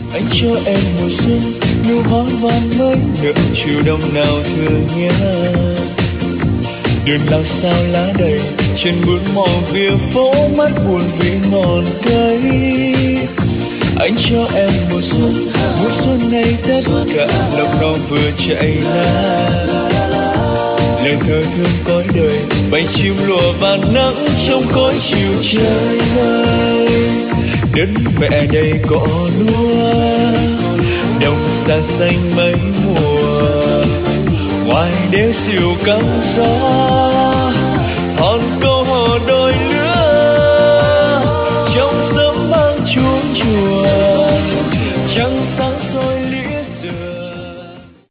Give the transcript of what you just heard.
Anh cho em mùa xuân nụ hoa vàng mới nở chiều đông nào thương nhớ. Đường lao sao lá đầy trên bước mòn phía phố mắt buồn vì ngọn cây. Anh cho em mùa xuân này tất cả lòng nó vừa chạy lá. Lời thơ thương cõi đời bay chim lùa và nắng trong cõi chiều trời ơi. Đất mẹ đầy cỏ lúa đồng xa xanh mấy mùa, ngoài đế siêu cắm gió